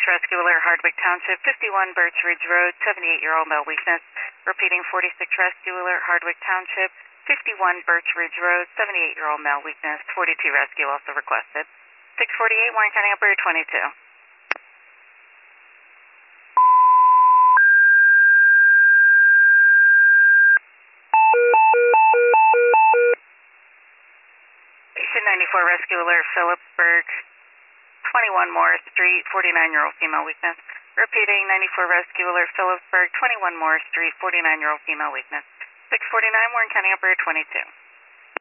Rescue Alert, Hardwick Township, 51 Birch Ridge Road, 78-year-old male weakness. Repeating 46 Rescue Alert, Hardwick Township, 51 Birch Ridge Road, 78-year-old male weakness. 42 rescue also requested. 648, Warren County Operator 22. Station 94 Rescue Alert, Phillipsburg, 21 Morris Street, 49-year-old female weakness. Repeating 94 Rescue Alert, Phillipsburg, 21 Morris Street, 49-year-old female weakness. 649, Warren County Operator 22.